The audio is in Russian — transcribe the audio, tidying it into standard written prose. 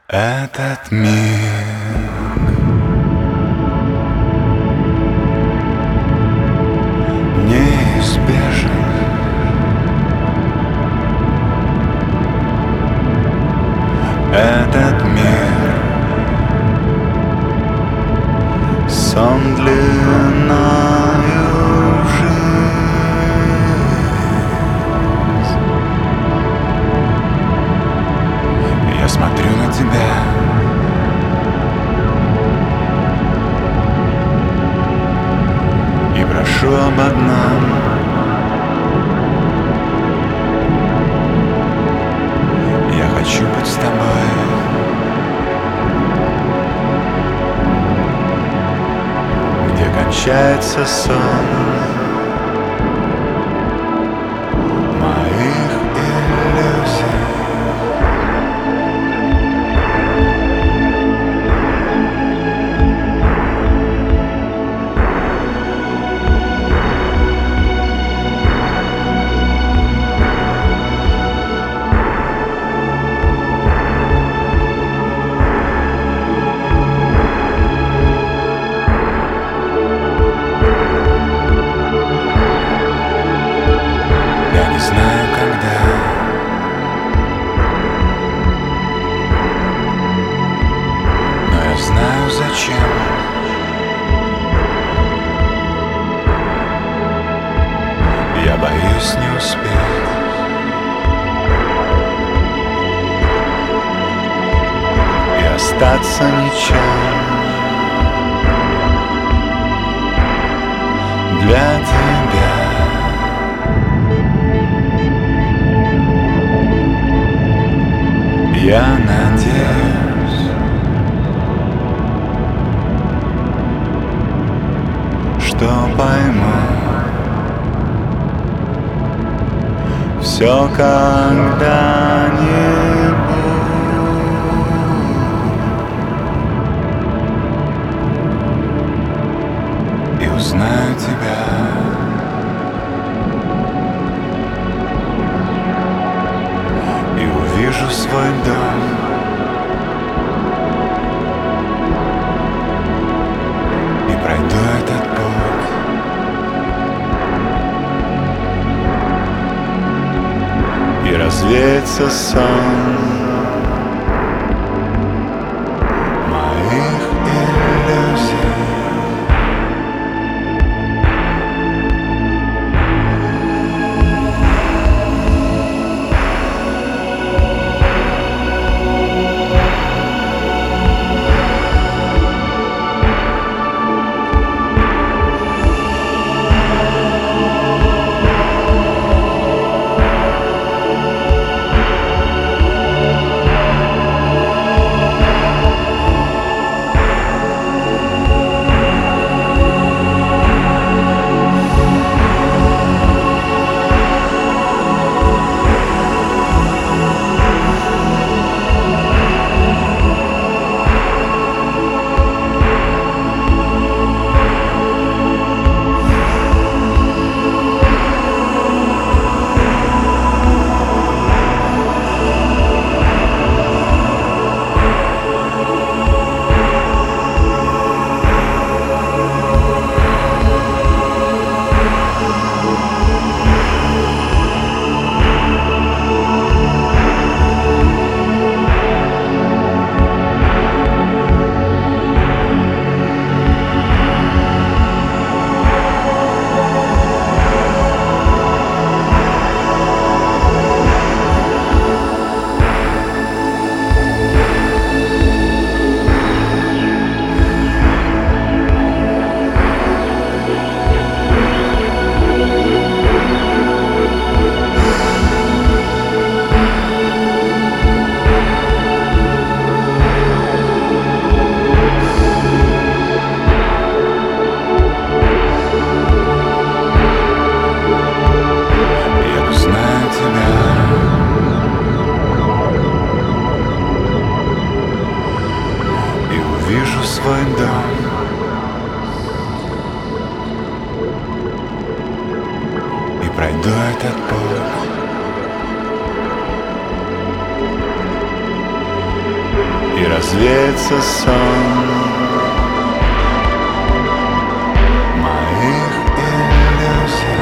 Этот миг неизбежен. Этот мир сон длинною в жизнь. Я смотрю на тебя, и прошу об одном: я хочу быть с тобой. Где кончается сон моих иллюзий. Знаю, когда, но я знаю, зачем. Я боюсь не успеть. И остаться ничем для тебя. Я надеюсь, что пойму все когда-нибудь и узнаю тебя. Вижу свой дом, и пройду этот путь. И развеется сон моих иллюзий. свой дом. И пройду этот путь. И развеется сон моих иллюзий.